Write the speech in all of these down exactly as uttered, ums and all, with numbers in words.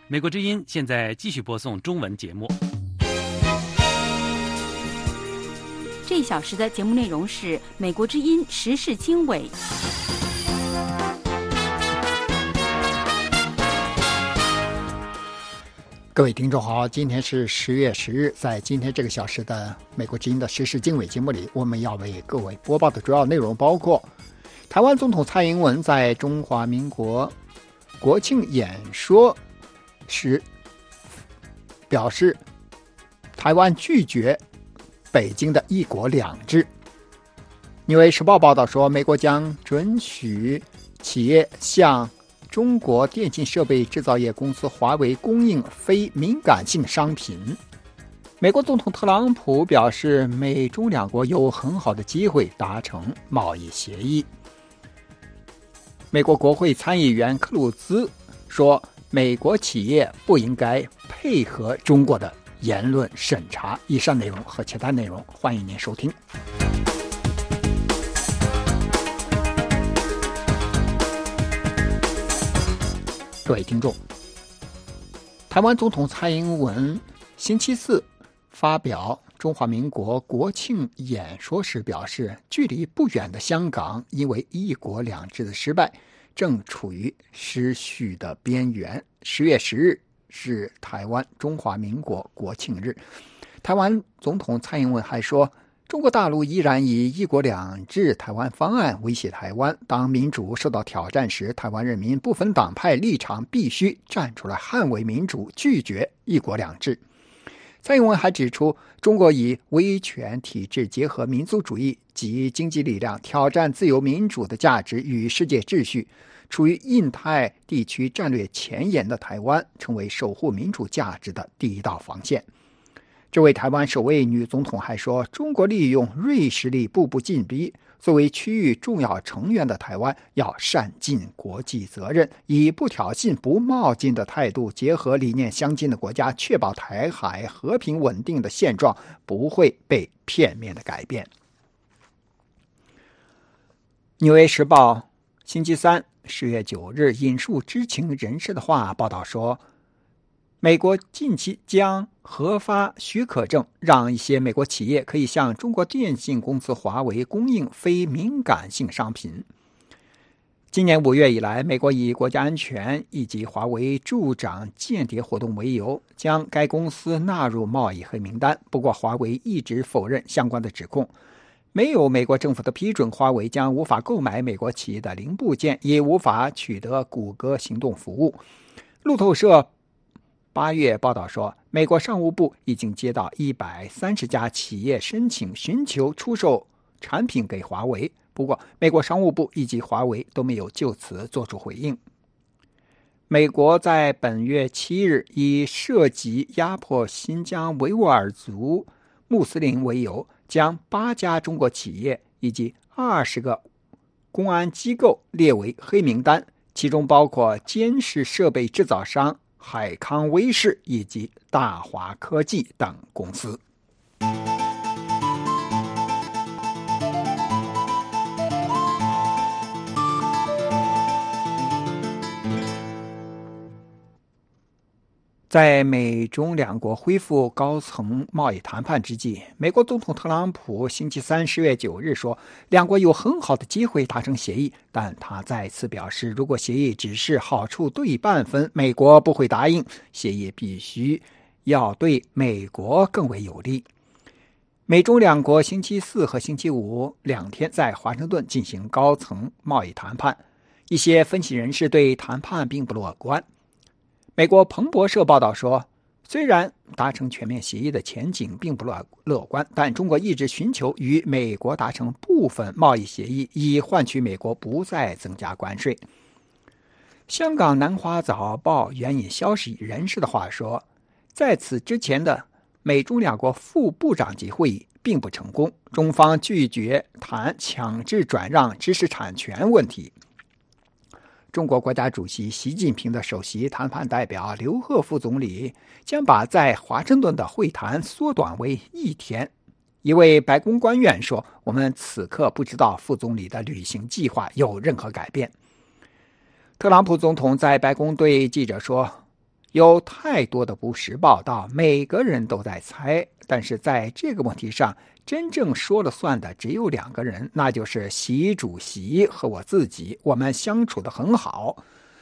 美国之音现在继续播送中文节目。 这一小时的节目内容是美国之音时事经纬。 各位听众好，今天是十月十日，在今天这个小时的美国之音的时事经纬节目里，我们要为各位播报的主要内容包括：台湾总统蔡英文在中华民国国庆演说时表示，台湾拒绝北京的一国两制。纽约时报报道说，美国将准许企业向中国电信设备制造业公司华为供应非敏感性商品。美国总统特朗普表示，美中两国有很好的机会达成贸易协议。美国国会参议员克鲁兹说，美国企业不应该配合中国的言论审查。以上内容和其他内容，欢迎您收听。各位听众，台湾总统蔡英文星期四发表中华民国国庆演说时表示，距离不远的香港因为一国两制的失败，正处于失序的边缘。十月十日是台湾中华民国国庆日。台湾总统蔡英文还说，中国大陆依然以一国两制台湾方案威胁台湾，当民主受到挑战时，台湾人民不分党派立场必须站出来捍卫民主，拒绝一国两制。蔡英文还指出，中国以威权体制结合民族主义及经济力量，挑战自由民主的价值与世界秩序。处于印太地区战略前沿的台湾，成为守护民主价值的第一道防线。这位台湾首位女总统还说，中国利用锐实力步步进逼，作为区域重要成员的台湾要善尽国际责任，以不挑衅不冒进的态度，结合理念相近的国家，确保台海和平稳定的现状不会被片面的改变。纽约时报星期三十月九日引述知情人士的话报道说，美国近期将核发许可证，让一些美国企业可以向中国电信公司华为供应非敏感性商品。今年五月以来，美国以国家安全以及华为助长间谍活动为由，将该公司纳入贸易黑名单。不过，华为一直否认相关的指控。没有美国政府的批准，华为将无法购买美国企业的零部件，也无法取得谷歌行动服务。路透社八月报道说，美国商务部已经接到一百三十家企业申请寻求出售产品给华为，不过美国商务部以及华为都没有就此做出回应。美国在本月七日以涉及压迫新疆维吾尔族穆斯林为由，将八家中国企业以及二十个公安机构列为黑名单，其中包括监视设备制造商海康威视以及大华科技等公司。在美中两国恢复高层贸易谈判之际，美国总统特朗普星期三十月九日说，两国有很好的机会达成协议，但他再次表示，如果协议只是好处对半分，美国不会答应，协议必须要对美国更为有利。美中两国星期四和星期五两天在华盛顿进行高层贸易谈判，一些分析人士对谈判并不乐观。美国彭博社报道说，虽然达成全面协议的前景并不乐观，但中国一直寻求与美国达成部分贸易协议，以换取美国不再增加关税。香港南华早报援引消息人士的话说，在此之前的美中两国副部长级会议并不成功，中方拒绝谈强制转让知识产权问题。中国国家主席习近平的首席谈判代表刘鹤副总理将把在华盛顿的会谈缩短为一天。一位白宫官员说，我们此刻不知道副总理的旅行计划有任何改变。特朗普总统在白宫对记者说， 有太多的不实报道，每个人都在猜。但是在这个问题上，真正说了算的只有两个人，那就是习主席和我自己，我们相处得很好。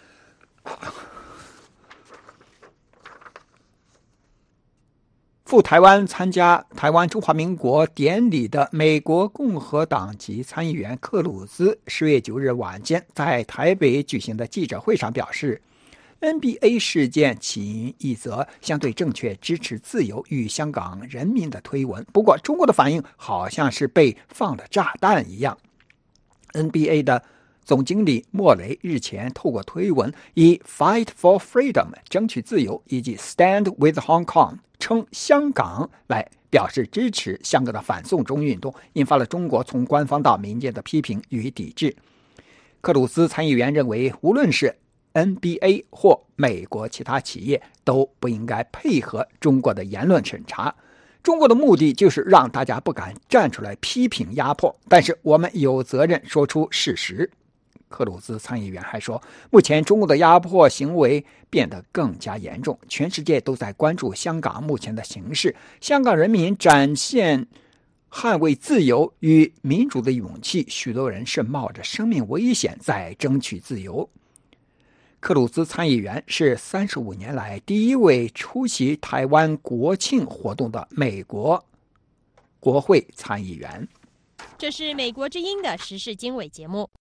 赴台湾参加台湾中华民国典礼的美国共和党籍参议员克鲁兹十月九日晚间在台北举行的记者会上表示， N B A 事件起因一则相对正确支持自由与香港人民的推文，不过中国的反应好像是被放了炸弹一样。 N B A 的总经理莫雷日前透过推文以 Fight for Freedom 争取自由以及 Stand with Hong Kong 称香港来表示支持香港的反送中运动，引发了中国从官方到民间的批评与抵制。克鲁斯参议员认为，无论是 N B A 或美国其他企业都不应该配合中国的言论审查，中国的目的就是让大家不敢站出来批评压迫，但是我们有责任说出事实。克鲁兹参议员还说，目前中国的压迫行为变得更加严重，全世界都在关注香港目前的形势，香港人民展现捍卫自由与民主的勇气，许多人是冒着生命危险在争取自由。克鲁兹参议员是三十五年来第一位出席台湾国庆活动的美国国会参议员。 这是美国之音的时事经纬节目。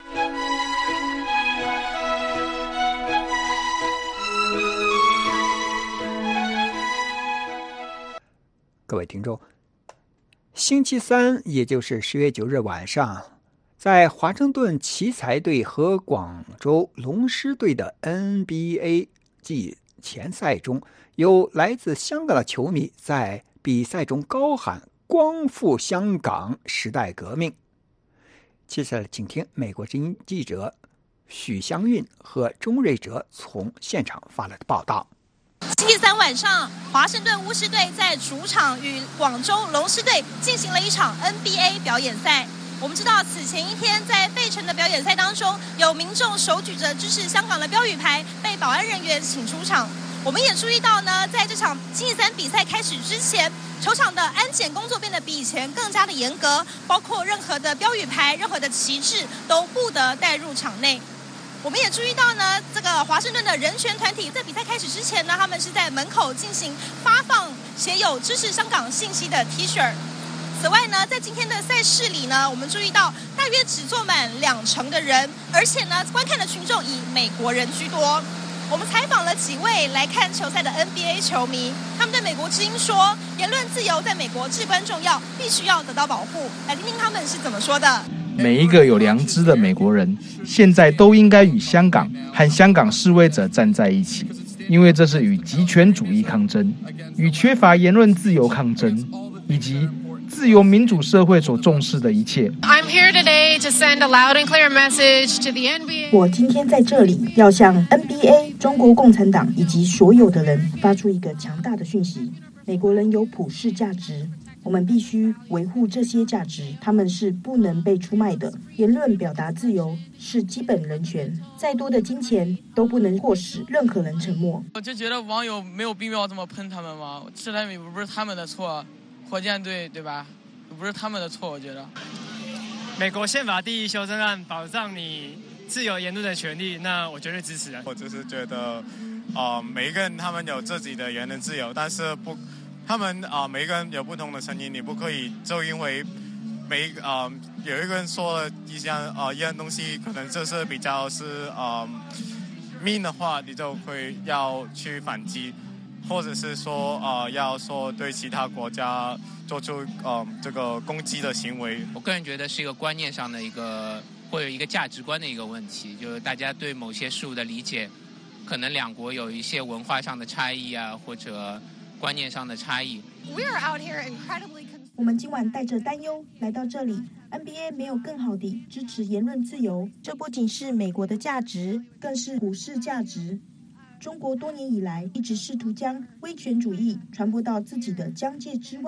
各位听众，星期三，也就是十月九日晚上，在华盛顿奇才队和广州龙狮队的 N B A 季前赛中，有来自香港的球迷在比赛中高喊“光复香港，时代革命”。接下来，请听美国之音记者许香韵和钟瑞哲从现场发来的报道。 星期三晚上，华盛顿巫师队在主场与广州龙狮队进行了一场 N B A 表演赛。我们知道，此前一天在费城的表演赛当中，有民众手举着支持香港的标语牌，被保安人员请出场。我们也注意到呢，在这场星期三比赛开始之前，球场的安检工作变得比以前更加的严格，包括任何的标语牌、任何的旗帜都不得带入场内。我们也注意到呢，这个华盛顿的人权团体在比赛开始之前呢，他们是在门口进行发放写有支持香港信息的 T 恤。此外呢，在今天的赛事里呢，我们注意到大约只坐满两成的人，而且呢，观看的群众以美国人居多。我们采访了几位来看球赛的 N B A 球迷，他们对美国之音说，言论自由在美国至关重要，必须要得到保护。来听听他们是怎么说的。 每一个有良知的美国人现在都应该与香港和香港示威者站在一起，因为这是与极权主义抗争，与缺乏言论自由抗争，以及自由民主社会所重视的一切。 I'm here today to send a loud and clear message to the N B A. 我今天在这里要向 N B A、中国共产党以及所有的人发出一个强大的讯息：美国人有普世价值，我们必须维护这些价值，他们是不能被出卖的。言论表达自由是基本人权，再多的金钱都不能迫使任何人沉默。 我就觉得网友没有必要这么喷他们嘛，是他们不是他们的错，火箭队对吧？不是他们的错，我觉得。 美国宪法第一修正案保障你自由言论的权利，那我绝对支持啊。 我只是觉得，呃，每一个人他们有自己的言论自由，但是不。他们啊、呃，每一个人有不同的声音，你不可以就因为每一个啊、呃、有一个人说了一项啊、呃、一样东西，可能就是比较是啊、呃、mean 的话，你就会要去反击，或者是说啊、呃、要说对其他国家做出呃这个攻击的行为。 我个人觉得是一个观念上的一个，会有一个价值观的一个问题，就是大家对某些事物的理解，可能两国有一些文化上的差异啊，或者观念上的差异。 我们今晚带着担忧来到这里。N B A 没有更好地支持言论自由，这不仅是美国的价值，更是普世价值。中国多年以来一直试图将威权主义传播到自己的疆界之外，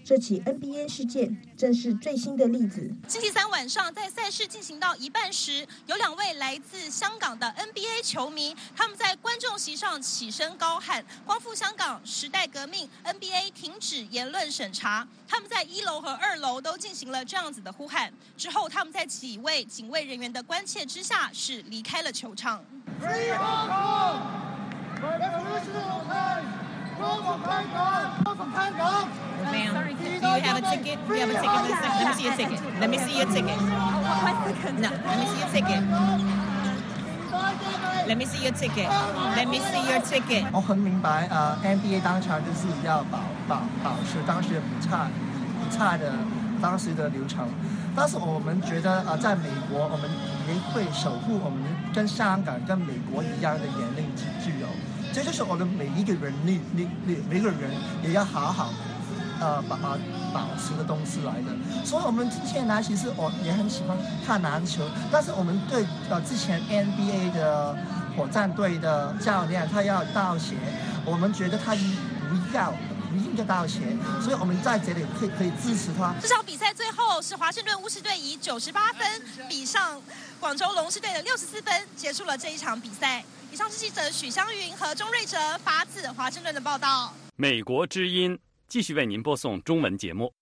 这起 N B A 事件正是最新的例子。 星期三晚上，在赛事进行到一半时，有两位来自香港的 N B A 球迷，他们在观众席上起身高喊“光复香港，时代革命 ”，N B A 停止言论审查。他们在一楼和二楼都进行了这样子的呼喊。之后，他们在几位警卫人员的关切之下，是离开了球场。 Free Hong Kong! Revolutionary time! Go from Hong Kong! Go from Hong Kong! Ma'am, do you have a ticket? Do you have a ticket? Let me see your ticket. Let me see your ticket. No, let me see your ticket. Let me see your ticket. Let me see your ticket. 我很明白，呃 ，N B A 当场就是要保保保持当时不差不差的当时的流程，但是我们觉得，呃，在美国，我们也会守护我们跟香港、跟美国一样的言论自由。这就是我们每一个人，你你你每个人也要好好，呃，保保保持的东西来的。所以，我们之前呢，其实我也很喜欢看篮球，但是我们对呃之前 N B A 的火箭队的教练他要道歉，我们觉得他不要。不应该道歉，所以我们在这里可以可以支持他。 这场比赛最后是华盛顿巫师队以九十八分比上广州龙狮队的六十四分，结束了这一场比赛。以上是记者许湘云和钟瑞哲发自华盛顿的报道。 美国之音继续为您播送中文节目。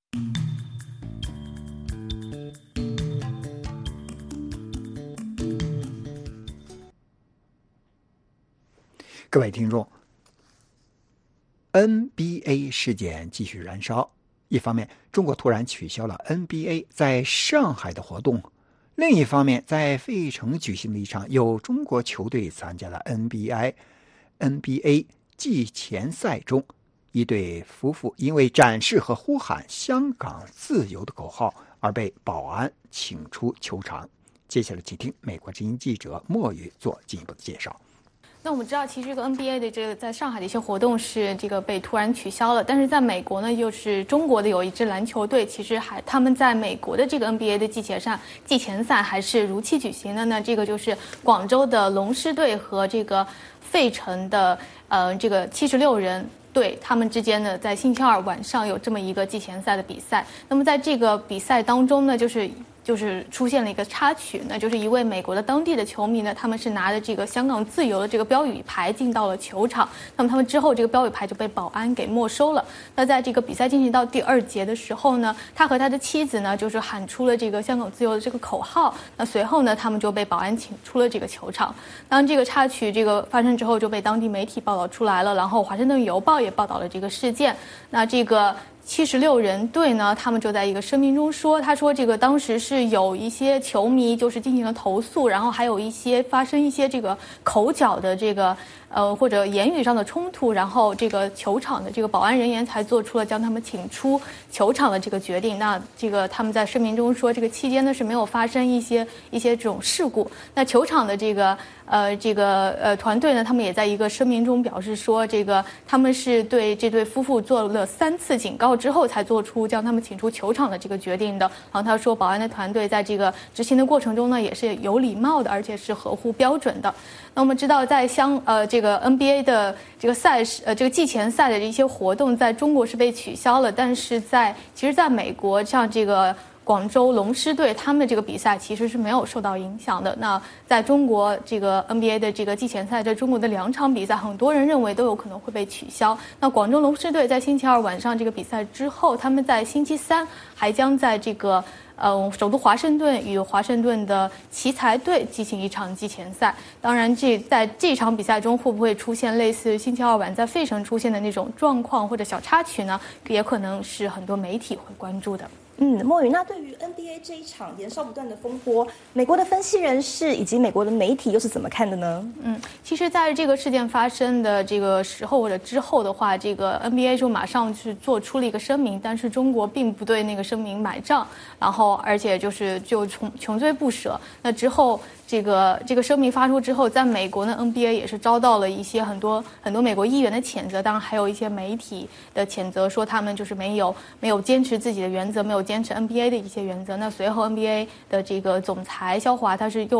各位听众。N B A 事件继续燃烧，一方面，中国突然取消了 N B A 在上海的活动；另一方面，在费城举行的一场有中国球队参加的 N B A N B A 季前赛中，一对夫妇因为展示和呼喊“香港自由”的口号而被保安请出球场。接下来，请听美国之音记者莫宇做进一步的介绍。 那我们知道，其实这个 N B A 的这个在上海的一些活动是这个被突然取消了，但是在美国呢，就是中国的有一支篮球队，其实还他们在美国的这个 N B A 的季前赛季前赛还是如期举行的呢。这个就是广州的龙狮队和这个费城的呃这个七十六人队，他们之间呢在星期二晚上有这么一个季前赛的比赛。那么在这个比赛当中呢，就是就是出现了一个插曲，那就是一位美国的当地的球迷呢，他们是拿着这个香港自由的这个标语牌进到了球场，那么他们之后这个标语牌就被保安给没收了。那在这个比赛进行到第二节的时候呢，他和他的妻子呢就是喊出了这个香港自由的这个口号，那随后呢他们就被保安请出了这个球场。当这个插曲这个发生之后，就被当地媒体报道出来了，然后华盛顿邮报也报道了这个事件。那这个七十六人队呢，他们就在一个声明中说，他说这个当时是有一些球迷就是进行了投诉，然后还有一些发生一些这个口角的这个呃或者言语上的冲突，然后这个球场的这个保安人员才做出了将他们请出球场的这个决定。那这个他们在声明中说，这个期间呢是没有发生一些一些这种事故。那球场的这个呃这个呃团队呢，他们也在一个声明中表示说，这个他们是对这对夫妇做了三次警告之后才做出将他们请出球场的这个决定的。然后他说，保安的团队在这个执行的过程中呢，也是有礼貌的，而且是合乎标准的。那我们知道，在香呃这个 N B A 的这个赛事呃这个季前赛的一些活动，在中国是被取消了，但是在其实在美国，像这个广州龙狮队他们的这个比赛其实是没有受到影响的。那在中国这个 N B A 的这个季前赛，在中国的两场比赛，很多人认为都有可能会被取消。那广州龙狮队在星期二晚上这个比赛之后，他们在星期三还将在这个呃首都华盛顿与华盛顿的奇才队进行一场季前赛。当然这在这场比赛中会不会出现类似星期二晚在费城出现的那种状况或者小插曲呢，也可能是很多媒体会关注的。 嗯，莫宇，那对于 N B A 这一场延烧不断的风波，美国的分析人士以及美国的媒体又是怎么看的呢？ 嗯，其实在这个事件发生的这个时候或者之后的话，这个 N B A 就马上去做出了一个声明，但是中国并不对那个声明买账，然后而且就是就穷穷追不舍。那之后这个这个声明发出之后，在美国呢 N B A 也是遭到了一些很多很多美国议员的谴责，当然还有一些媒体的谴责，说他们就是没有没有坚持自己的原则，没有坚持 N B A 的一些原则。那随后 N B A 的这个总裁肖华他是又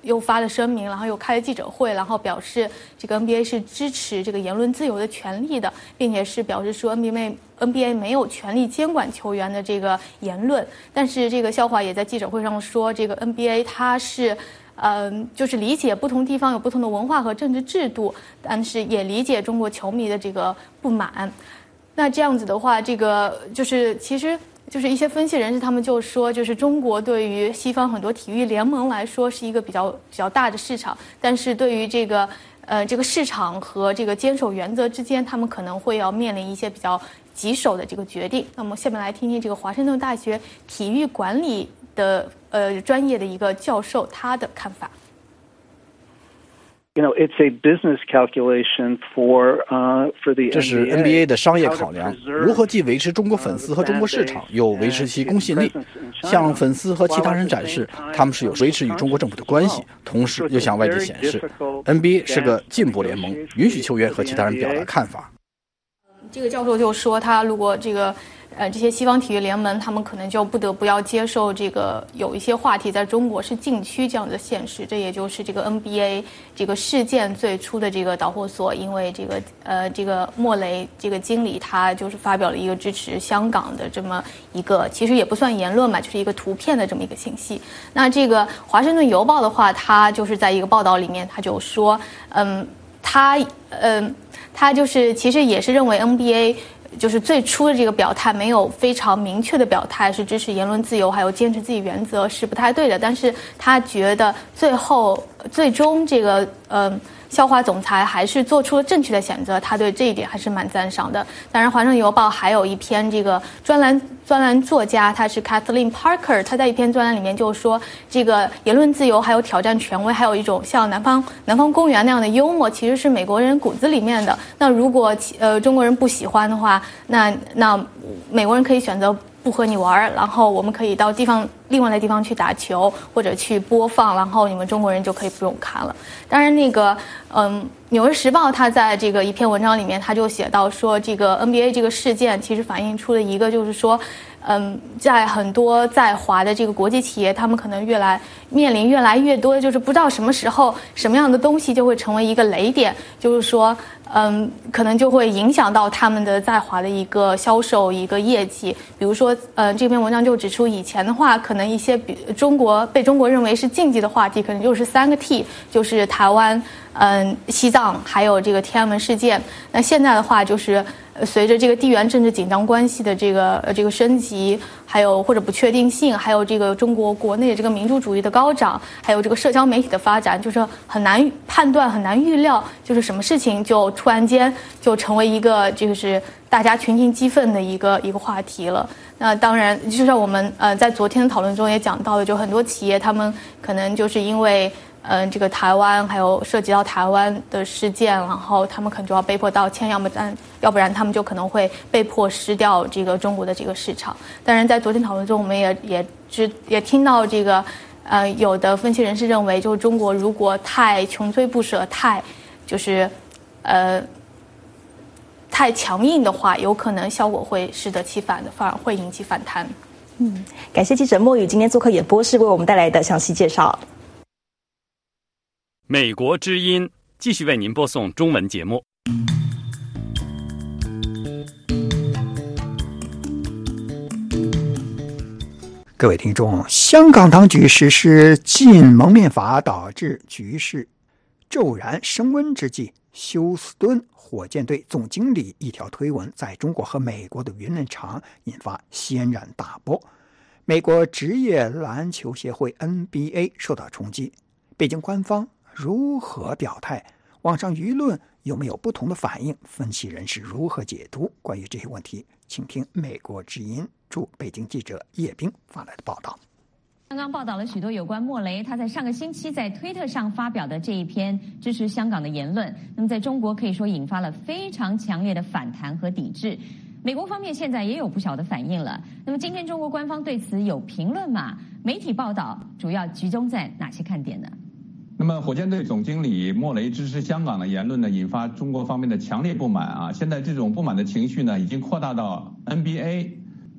又发了声明，然后又开了记者会，然后表示这个 N B A 是支持这个言论自由的权利的，并且是表示说 N B A N B A 没有权利监管球员的这个言论。但是这个笑话也在记者会上说，这个 N B A 它是。嗯，就是理解不同地方有不同的文化和政治制度，但是也理解中国球迷的这个不满。那这样子的话，这个就是其实就是一些分析人士他们就说，就是中国对于西方很多体育联盟来说是一个比较比较大的市场，但是对于这个呃这个市场和这个坚守原则之间，他们可能会要面临一些比较棘手的这个决定。那么下面来听听这个华盛顿大学体育管理的呃专业的一个教授他的看法。 You know, it's a business calculation for, uh, for the 这是 N B A 的商业考量，如何既维持中国粉丝和中国市场，又维持其公信力，向粉丝和其他人展示他们是有维持与中国政府的关系，同时又向外界显示 N B A 是个进步联盟，允许球员和其他人表达看法。 这个教授就说，他如果这个呃这些西方体育联盟，他们可能就不得不要接受这个有一些话题在中国是禁区这样的现实，这也就是这个 N B A 这个事件最初的这个导火索。因为这个呃这个莫雷这个经理他就是发表了一个支持香港的这么一个，其实也不算言论嘛，就是一个图片的这么一个信息。那这个华盛顿邮报的话，他就是在一个报道里面他就说，嗯，他嗯。他就是其实也是认为 N B A 就是最初的这个表态没有非常明确的表态是支持言论自由还有坚持自己原则是不太对的，但是他觉得最后最终这个嗯笑话总裁还是做出了正确的选择，他对这一点还是蛮赞赏的。当然华盛顿邮报还有一篇这个专栏专栏作家，他是 Kathleen Parker， 他在一篇专栏里面就说，这个言论自由还有挑战权威，还有一种像南方南方公园那样的幽默，其实是美国人骨子里面的。那如果呃中国人不喜欢的话，那那美国人可以选择不和你玩，然后我们可以到地方另外的地方去打球或者去播放，然后你们中国人就可以不用看了。当然那个嗯《纽约时报》他在这个一篇文章里面他就写到说，这个 N B A 这个事件其实反映出了一个就是说嗯，在很多在华的这个国际企业，他们可能越来面临越来越多，就是不知道什么时候什么样的东西就会成为一个雷点，就是说嗯，可能就会影响到他们的在华的一个销售一个业绩。比如说呃这篇文章就指出，以前的话可能一些比中国被中国认为是禁忌的话题可能就是三个 T， 就是台湾嗯西藏还有这个天安门事件。那现在的话就是随着这个地缘政治紧张关系的这个呃这个升级，还有或者不确定性，还有这个中国国内的这个民主主义的高涨，还有这个社交媒体的发展，就是很难判断很难预料，就是什么事情就突然间就成为一个就是大家群情激愤的一个一个话题了。那当然就像我们呃在昨天的讨论中也讲到的，就很多企业他们可能就是因为嗯，这个台湾还有涉及到台湾的事件，然后他们可能就要被迫道歉，要么然要不然他们就可能会被迫失掉这个中国的这个市场。当然，在昨天讨论中，我们也也知也听到这个呃有的分析人士认为，就是中国如果太穷追不舍，太就是呃太强硬的话，有可能效果会适得其反的，反而会引起反弹。 嗯，感谢记者莫宇今天做客演播室为我们带来的详细介绍。 美国之音继续为您播送中文节目。 各位听众，香港当局实施禁蒙面法，导致局势骤然升温之际，休斯敦火箭队总经理一条推文在中国和美国的舆论场引发轩然大波。美国职业篮球协会 N B A 受到冲击，北京官方如何表态？网上舆论有没有不同的反应？分析人士如何解读？关于这些问题，请听美国之音驻北京记者叶冰发来的报道。 刚刚报道了许多有关莫雷他在上个星期在推特上发表的这一篇支持香港的言论，那么在中国可以说引发了非常强烈的反弹和抵制。美国方面现在也有不小的反应了。那么今天中国官方对此有评论吗？媒体报道主要集中在哪些看点呢？ 那么火箭队总经理莫雷支持香港的言论呢，引发中国方面的强烈不满啊！现在这种不满的情绪呢，已经扩大到 N B A。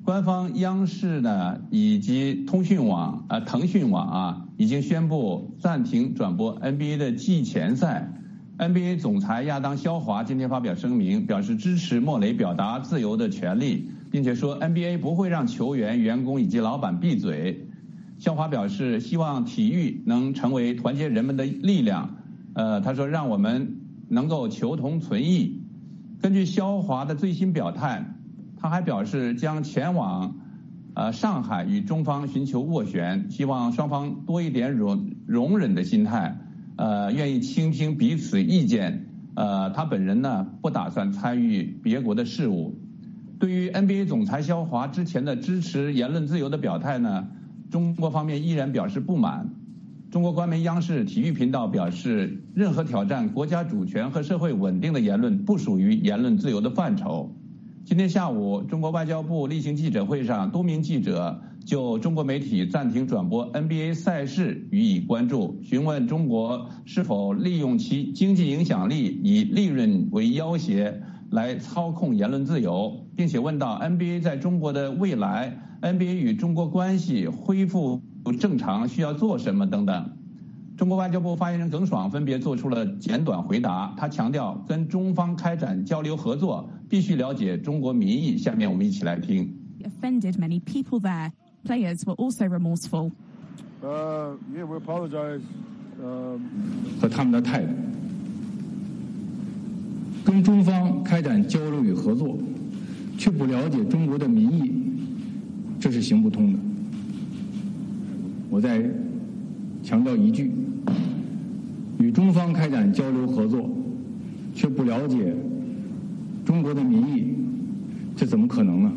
官方央视呢以及通讯网啊、呃、腾讯网啊已经宣布暂停转播 N B A 的季前赛。N B A 总裁亚当肖华今天发表声明，表示支持莫雷表达自由的权利，并且说 N B A 不会让球员、员工以及老板闭嘴。肖华表示，希望体育能成为团结人们的力量。呃，他说让我们能够求同存异。根据肖华的最新表态，他还表示将前往呃上海与中方寻求斡旋，希望双方多一点容容忍的心态，呃，愿意倾听彼此意见。呃，他本人呢不打算参与别国的事务。对于 N B A 总裁肖华之前的支持言论自由的表态呢，中国方面依然表示不满。中国官媒央视体育频道表示，任何挑战国家主权和社会稳定的言论不属于言论自由的范畴。今天下午，中国外交部例行记者会上，多名记者就中国媒体暂停转播 N B A 赛事予以关注，询问中国是否利用其经济影响力以利润为要挟来操控言论自由，并且问到 N B A 在中国的未来， N B A 与中国关系恢复正常需要做什么等等。中国外交部发言人耿爽分别做出了简短回答，他强调跟中方开展交流合作必须了解中国民意。下面我们一起来听。 Offended many people there. Players were also remorseful. Uh, yeah, we apologize. Um... 和他们的态度，跟中方开展交流与合作，却不了解中国的民意，这是行不通的。我再强调一句，与中方开展交流合作，却不了解中国的民意，这怎么可能呢？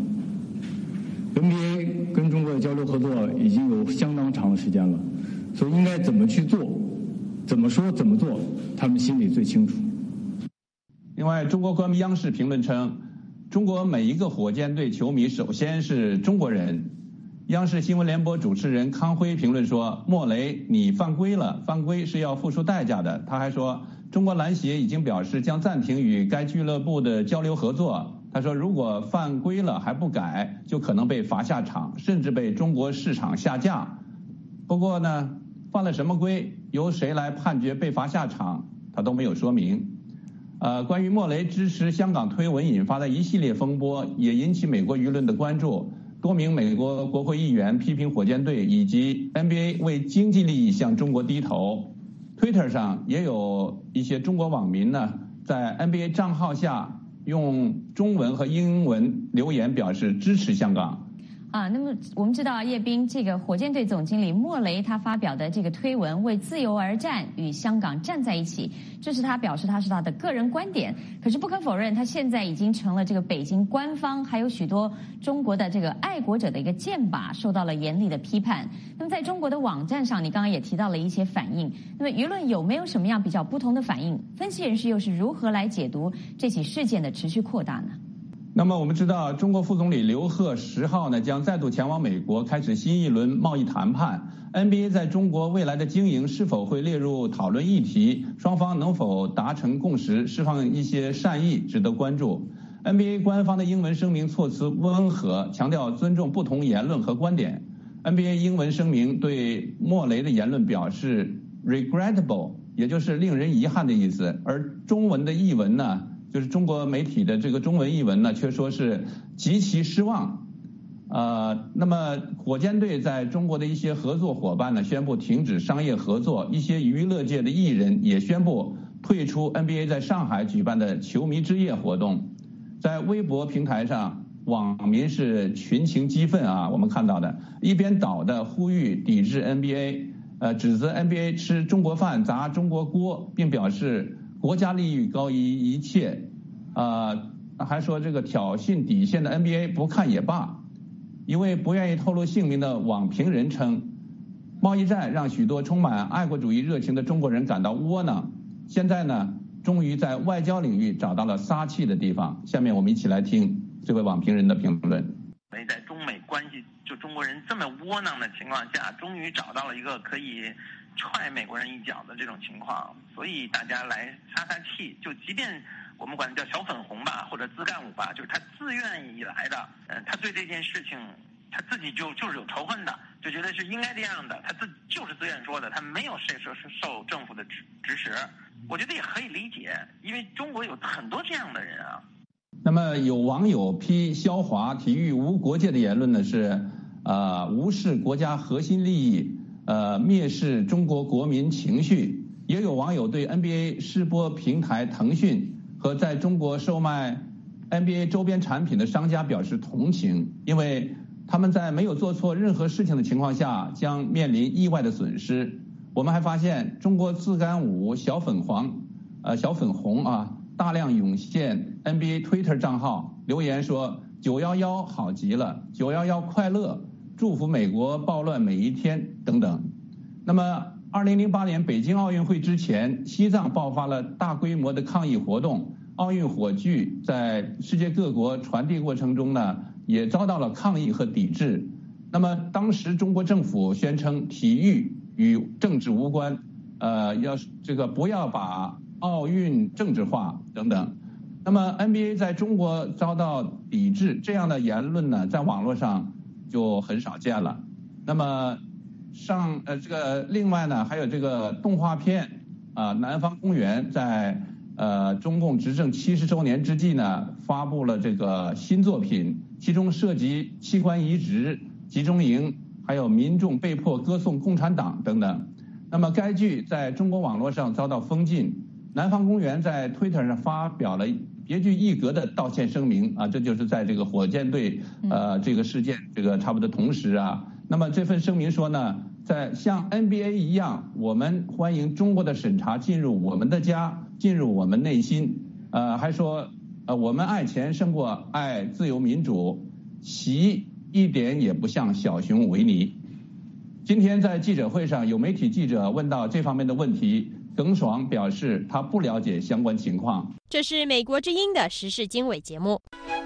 N B A 跟中国的交流合作已经有相当长的时间了，所以应该怎么去做，怎么说怎么做，他们心里最清楚。另外，中国官媒央视评论称，中国每一个火箭队球迷首先是中国人。央视新闻联播主持人康辉评论说：“莫雷，你犯规了，犯规是要付出代价的。”他还说，中国篮协已经表示将暂停与该俱乐部的交流合作。他说，如果犯规了还不改，就可能被罚下场，甚至被中国市场下架。不过呢，犯了什么规，由谁来判决被罚下场，他都没有说明。呃，关于莫雷支持香港推文引发的一系列风波，也引起美国舆论的关注。多名美国国会议员批评火箭队以及 N B A 为经济利益向中国低头。Twitter 上也有一些中国网民呢，在 N B A 账号下用中文和英文留言表示支持香港。 啊，那么我们知道叶斌这个火箭队总经理莫雷他发表的这个推文为自由而战，与香港站在一起，这是他表示他是他的个人观点。可是不可否认，他现在已经成了这个北京官方还有许多中国的这个爱国者的一个箭靶，受到了严厉的批判。那么在中国的网站上，你刚刚也提到了一些反应，那么舆论有没有什么样比较不同的反应？分析人士又是如何来解读这起事件的持续扩大呢？ 那么我们知道，中国副总理刘鹤十号呢将再度前往美国，开始新一轮贸易谈判。N B A 在中国未来的经营是否会列入讨论议题？双方能否达成共识，释放一些善意，值得关注。N B A 官方的英文声明措辞温和，强调尊重不同言论和观点。N B A 英文声明对莫雷的言论表示 regrettable， 也就是令人遗憾的意思，而中文的译文呢？就是中国媒体的这个中文译文呢，却说是极其失望。呃，那么火箭队在中国的一些合作伙伴呢，宣布停止商业合作，一些娱乐界的艺人也宣布退出 N B A 在上海举办的球迷之夜活动。在微博平台上，网民是群情激愤啊，我们看到的，一边倒的呼吁抵制 N B A， 呃，指责 N B A 吃中国饭砸中国锅，并表示国家利益高于一切，呃，还说这个挑衅底线的 N B A 不看也罢。一位不愿意透露姓名的网评人称，贸易战让许多充满爱国主义热情的中国人感到窝囊。现在呢，终于在外交领域找到了撒气的地方。下面我们一起来听这位网评人的评论。 在中美关系就中国人这么窝囊的情况下，终于找到了一个可以踹美国人一脚的这种情况，所以大家来撒撒气。就即便我们管它叫小粉红吧，或者自干五吧，就是他自愿以来的，呃，他对这件事情他自己就就是有仇恨的，就觉得是应该这样的，他自己就是自愿说的，他没有谁说是受政府的指指使，我觉得也可以理解，因为中国有很多这样的人啊。 那么有网友批肖华体育无国界的言论呢是，呃，无视国家核心利益，呃，蔑视中国国民情绪。也有网友对 N B A 视播平台腾讯和在中国售卖 N B A 周边产品的商家表示同情，因为他们在没有做错任何事情的情况下将面临意外的损失。我们还发现中国自干五小粉黄，呃小粉红啊，大量涌现 N B A Twitter 账号，留言说九一一好极了，九一一快乐，祝福美国暴乱每一天等等。那么二零零八年北京奥运会之前，西藏爆发了大规模的抗议活动，奥运火炬在世界各国传递过程中呢，也遭到了抗议和抵制。那么当时中国政府宣称体育与政治无关，呃，要这个不要把奥运政治化等等。那么 N B A 在中国遭到抵制，这样的言论呢，在网络上就很少见了。那么上呃这个另外呢，还有这个动画片啊，南方公园在呃中共执政七十周年之际呢，发布了这个新作品，其中涉及器官移植、集中营，还有民众被迫歌颂共产党等等。那么该剧在中国网络上遭到封禁，南方公园在 Twitter 上发表了别具一格的道歉声明啊，这就是在这个火箭队呃这个事件这个差不多同时啊。那么这份声明说呢，在像 N B A 一样，我们欢迎中国的审查进入我们的家，进入我们内心。呃，还说呃我们爱钱胜过爱自由民主，习一点也不像小熊维尼。今天在记者会上，有媒体记者问到这方面的问题，耿爽表示他不了解相关情况。 这是美国之音的时事经纬节目。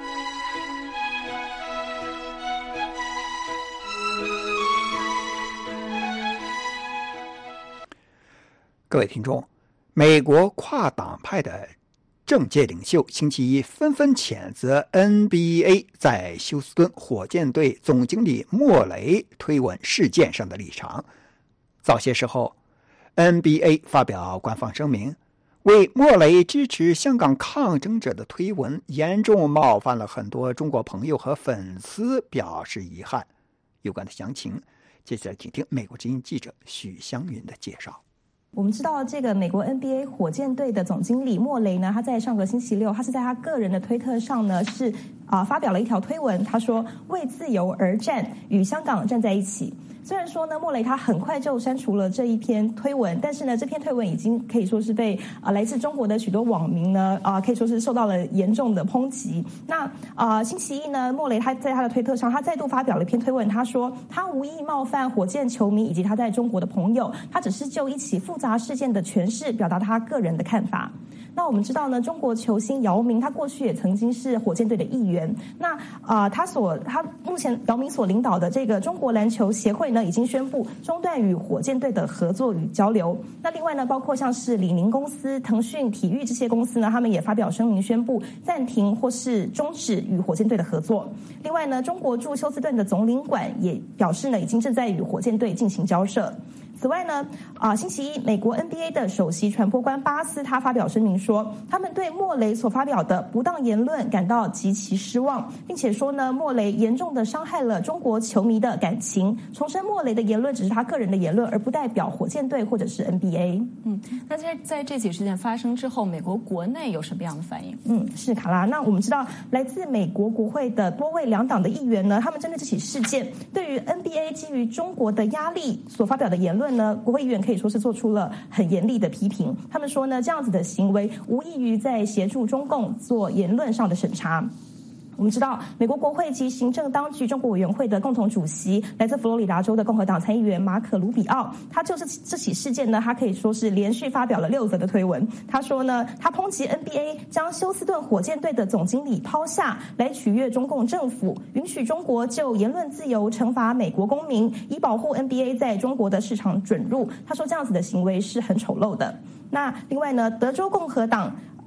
各位听众，美国跨党派的政界领袖星期一纷纷谴责 N B A 在休斯顿火箭队总经理莫雷推文事件上的立场。早些时候 N B A 发表官方声明，为莫雷支持香港抗争者的推文严重冒犯了很多中国朋友和粉丝表示遗憾。有关的详情，接下来请听美国之音记者许湘云的介绍。 我们知道，这个美国 N B A 火箭队的总经理莫雷呢，他在上个星期六，他是在他个人的推特上呢，是啊、呃、发表了一条推文，他说为自由而战，与香港站在一起。虽然说呢，莫雷他很快就删除了这一篇推文，但是呢，这篇推文已经可以说是被啊、呃、来自中国的许多网民呢啊、呃、可以说是受到了严重的抨击。那啊、呃、星期一呢，莫雷他在他的推特上，他再度发表了一篇推文，他说他无意冒犯火箭球迷以及他在中国的朋友，他只是就一起复杂事件的诠释表达他个人的看法。那我们知道呢，中国球星姚明他过去也曾经是火箭队的一员。那啊、呃，他所他目前姚明所领导的这个中国篮球协会呢，已经宣布中断与火箭队的合作与交流。那另外呢，包括像是李宁公司、腾讯体育这些公司呢，他们也发表声明宣布暂停或是终止与火箭队的合作。另外呢，中国驻休斯顿的总领馆也表示呢，已经正在与火箭队进行交涉。此外呢，啊、呃，星期一，美国 N B A 的首席传播官巴斯他发表声明说，他们对莫雷所发表的不当言论感到极其失望，并且说呢，莫雷严重的伤害了中国球迷的感情，重申莫雷的言论只是他个人的言论，而不代表火箭队或者是 N B A。 嗯，那在在这起事件发生之后，美国国内有什么样的反应？ 嗯，是卡拉。那我们知道，来自美国国会的多位两党的议员呢，他们针对这起事件，对于 N B A 基于中国的压力所发表的言论呢，国会议员可以说是做出了很严厉的批评。他们说呢，这样子的行为无异于在协助中共做言论上的审查。我们知道，美国国会及行政当局中国委员会的共同主席，来自佛罗里达州的共和党参议员马可·卢比奥，他就是这起事件呢，他可以说是连续发表了六则的推文。他说呢，他抨击 N B A 将休斯顿火箭队的总经理抛下，来取悦中共政府，允许中国就言论自由惩罚美国公民，以保护 N B A 在中国的市场准入。他说这样子的行为是很丑陋的。那另外呢，德州共和党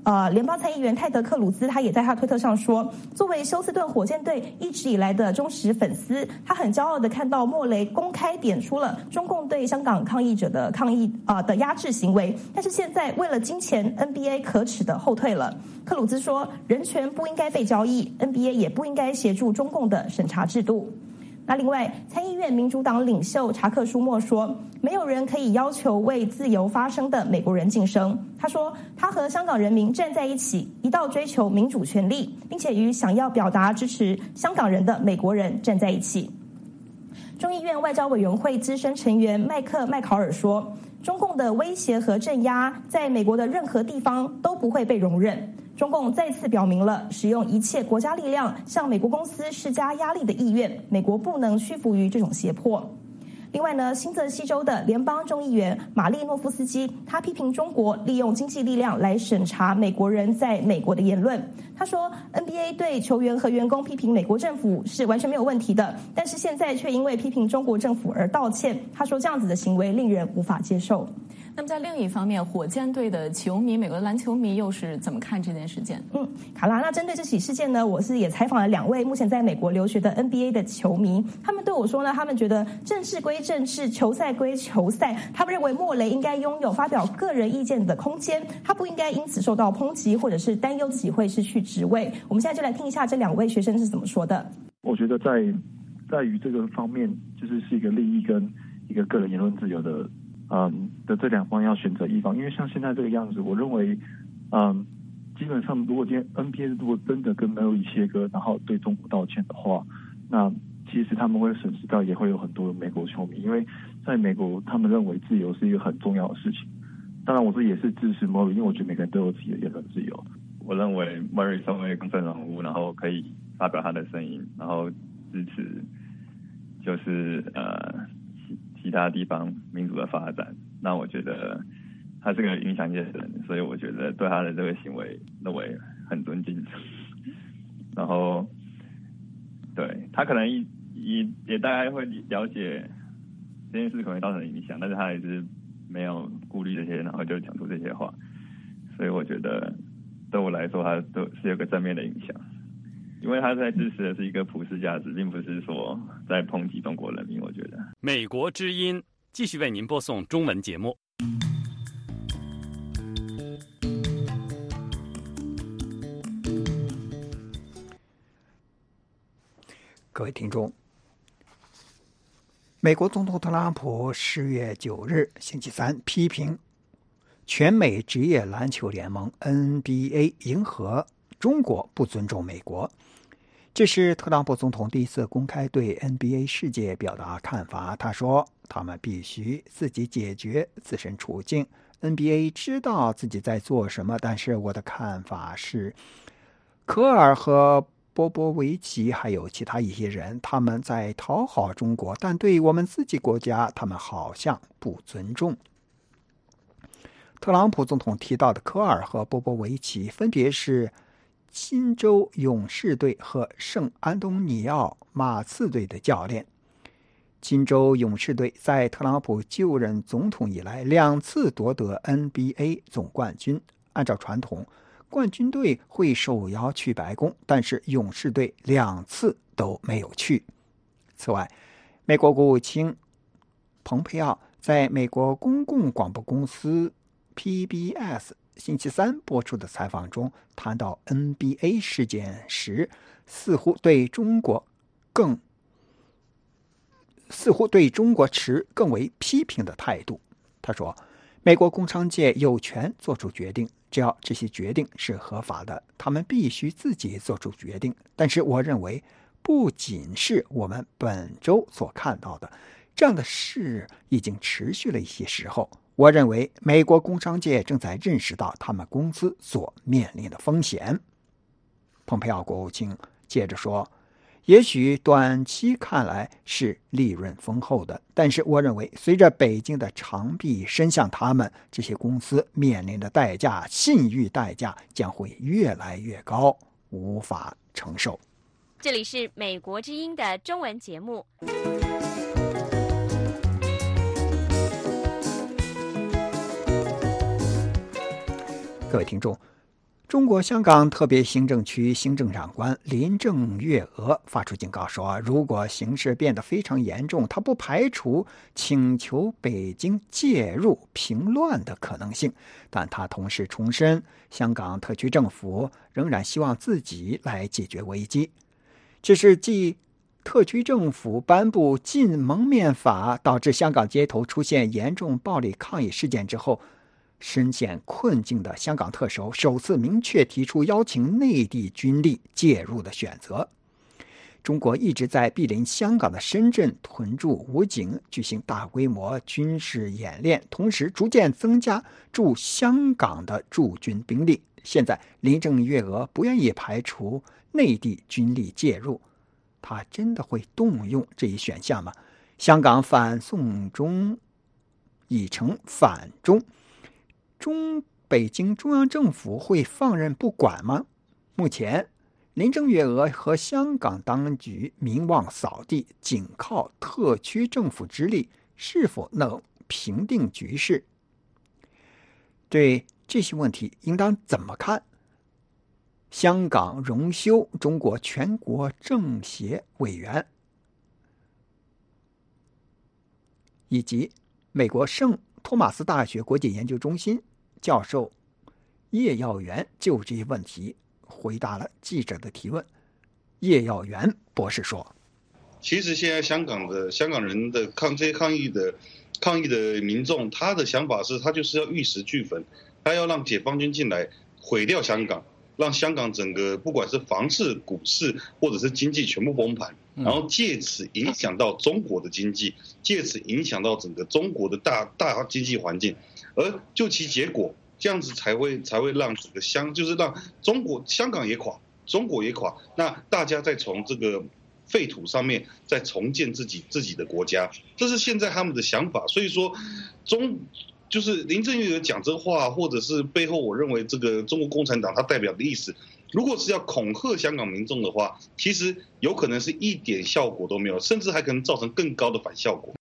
呃，联邦参议员泰德·克鲁兹他也在他推特上说，作为休斯顿火箭队一直以来的忠实粉丝，他很骄傲的看到莫雷公开点出了中共对香港抗议者的抗议啊、呃、的压制行为，但是现在为了金钱 ，N B A 可耻的后退了。克鲁兹说，人权不应该被交易 ，N B A 也不应该协助中共的审查制度。那另外，参议院民主党领袖查克·舒默说，没有人可以要求为自由发声的美国人晋升。他说，他和香港人民站在一起，一道追求民主权利，并且与想要表达支持香港人的美国人站在一起。众议院外交委员会资深成员麦克·麦考尔说，中共的威胁和镇压在美国的任何地方都不会被容忍。中共再次表明了使用一切国家力量向美国公司施加压力的意愿，美国不能屈服于这种胁迫。另外呢，新泽西州的联邦众议员玛丽诺夫斯基，他批评中国利用经济力量来审查美国人在美国的言论。他说 N B A 对球员和员工批评美国政府是完全没有问题的，但是现在却因为批评中国政府而道歉。他说这样子的行为令人无法接受。 那么在另一方面，火箭队的球迷，美国的篮球迷又是怎么看这件事件？ 嗯，好啦，那针对这起事件呢，我是也采访了两位目前在美国留学的 N B A 的球迷，他们对我说呢，他们觉得政治归政治，球赛归球赛，他们认为莫雷应该拥有发表个人意见的空间，他不应该因此受到抨击或者是担忧自己会失去职位。我们现在就来听一下这两位学生是怎么说的。 我觉得在在于这个方面，就是是一个利益跟一个个人言论自由的。嗯的这两方要选择一方，因为像现在这个样子，我认为，嗯，基本上如果今天 N B A 如果真的跟 Melly 切割，然后对中国道歉的话，那其实他们会损失到也会有很多美国球迷，因为在美国他们认为自由是一个很重要的事情。当然，我这也是支持 Melly， 因为我觉得每个人都有自己的言论自由。 我认为 Melly 身为公众人物，然后可以发表他的声音，然后支持就是呃。其他地方民主的发展，那我觉得他是个影响力的人，所以我觉得对他的这个行为认为很尊敬。然后，对他可能也也也大概会了解这件事可能会造成影响，但是他还是没有顾虑这些，然后就讲出这些话，所以我觉得对我来说，他都是有个正面的影响。因为他在支持的是一个普世价值，并不是说在抨击中国人民。我觉得美国之音继续为您播送中文节目。 各位听众，美国总统特朗普十月九日星期三批评全美职业篮球联盟 N B A 迎合中国，不尊重美国。这是特朗普总统第一次公开对 N B A 世界表达看法。他说，他们必须自己解决自身处境。N B A 知道自己在做什么，但是我的看法是，科尔和波波维奇还有其他一些人，他们在讨好中国，但对我们自己国家，他们好像不尊重。特朗普总统提到的科尔和波波维奇分别是金州勇士队和圣安东尼奥马刺队的教练。金州勇士队在特朗普就任总统以来两次夺得 N B A 总冠军。按照传统，冠军队会受邀去白宫，但是勇士队两次都没有去。此外，美国国务卿蓬佩奥在美国公共广播公司 P B S星期三播出的采访中谈到 N B A 事件时，似乎对中国更似乎对中国持更为批评的态度。他说，美国工商界有权做出决定，只要这些决定是合法的，他们必须自己做出决定。但是我认为，不仅是我们本周所看到的，这样的事已经持续了一些时候。我认为美国工商界正在认识到他们公司所面临的风险。蓬佩奥国务卿接着说，也许短期看来是利润丰厚的，但是我认为随着北京的长臂伸向他们，这些公司面临的代价，信誉代价将会越来越高，无法承受。 这里是美国之音的中文节目。 各位听众， 中国香港特别行政区行政长官林郑月娥发出警告说，如果形势变得非常严重，他不排除请求北京介入平乱的可能性，但他同时重申，香港特区政府仍然希望自己来解决危机。这是继特区政府颁布禁蒙面法，导致香港街头出现严重暴力抗议事件之后，深陷困境的香港特首首次明确提出邀请内地军力介入的选择。中国一直在毗邻香港的深圳屯驻武警，举行大规模军事演练，同时逐渐增加驻香港的驻军兵力。现在林郑月娥不愿意排除内地军力介入，他真的会动用这一选项吗？香港反送中已成反中，中北京中央政府会放任不管吗？目前林郑月娥和香港当局民望扫地，仅靠特区政府之力是否能平定局势？对这些问题应当怎么看？香港荣休中国全国政协委员以及美国圣托马斯大学国际研究中心教授叶耀元就这些问题回答了记者的提问。叶耀元博士说， 其实现在香港的香港人的抗这些抗议的抗议的民众，他的想法是他就是要玉石俱焚，他要让解放军进来毁掉香港，让香港整个不管是房市、股市或者是经济全部崩盘，然后借此影响到中国的经济，借此影响到整个中国的大大经济环境，而就其结果，这样子才会才会让整个香就是让中国香港也垮，中国也垮，那大家再从这个废土上面再重建自己自己的国家，这是现在他们的想法。所以说中。就是林郑月娥讲这话，或者是背后我认为这个中国共产党它代表的意思，如果是要恐吓香港民众的话，其实有可能是一点效果都没有，甚至还可能造成更高的反效果。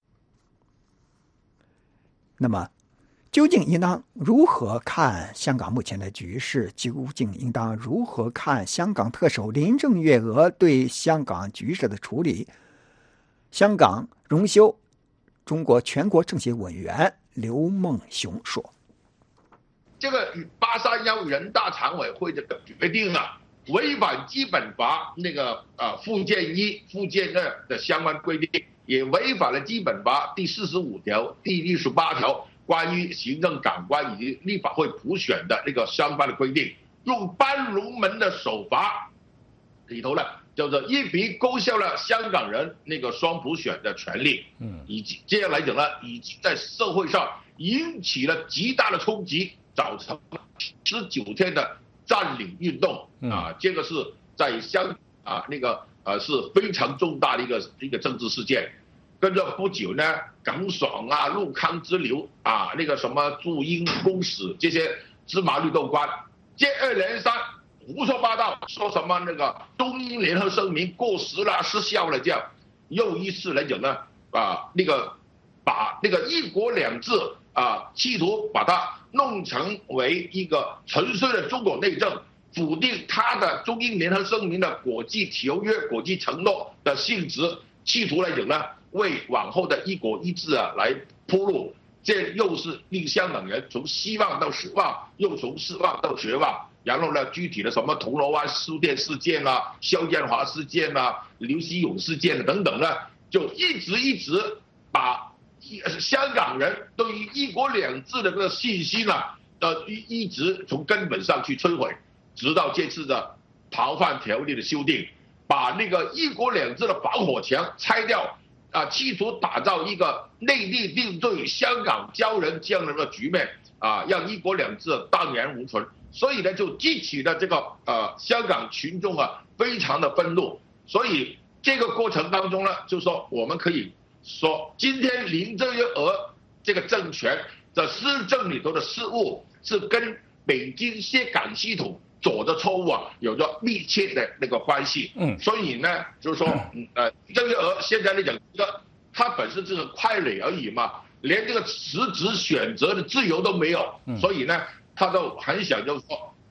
那么究竟应当如何看香港目前的局势？究竟应当如何看香港特首林郑月娥对香港局势的处理？香港荣休中国全国政协委员刘梦熊说， 这个八三幺人大常委会这个决定啊，违反基本法那个呃附件一、附件二的相关规定，也违反了基本法第四十五条、第六十八条关于行政长官以及立法会普选的那个相关的规定，用搬龙门的手法里头呢，叫做一笔勾销了香港人那个双普选的权利，嗯，以及这样来讲呢，已经在社会上引起了极大的冲击，造成十九天的占领运动啊，这个是在香啊那个呃是非常重大的一个一个政治事件。跟着不久呢，耿爽啊、陆康之流啊、那个什么驻英公使这些芝麻绿豆官，接二连三胡说八道，说什么那个中英联合声明过时了、失效了，这样又一次来讲呢，啊，那个把那个一国两制啊，企图把它弄成为一个纯粹的中国内政，否定他的中英联合声明的国际条约、国际承诺的性质，企图来讲呢，为往后的一国一制啊来铺路。这又是令香港人从希望到失望，又从失望到绝望。然后呢，具体的什么铜锣湾书店事件啊、肖建华事件啊、刘锡勇事件啊等等呢，就一直一直把香港人对于一国两制的这个信心呢，呃，一一直从根本上去摧毁，直到这次的逃犯条例的修订，把那个一国两制的防火墙拆掉。啊，企图打造一个内地定罪、香港交人这样的一个局面啊，让一国两制荡然无存。所以呢，就激起了这个呃香港群众啊非常的愤怒。所以这个过程当中呢，就是说我们可以说，今天林郑月娥这个政权的施政里头的失误，是跟北京涉港系统做的错误啊，有着密切的那个关系。嗯，所以呢，就是说，嗯呃，郑月娥现在来讲，这个他本身只是傀儡而已嘛，连这个辞职选择的自由都没有。嗯，所以呢，他都很想就是说，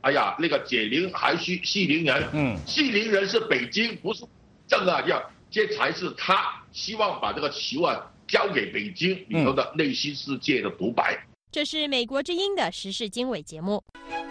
哎呀，那个解铃还须系铃人，嗯，系铃人是北京，不是正啊，要这才是他希望把这个球啊交给北京里头的内心世界的独白。 这是美国之音的时事经纬节目。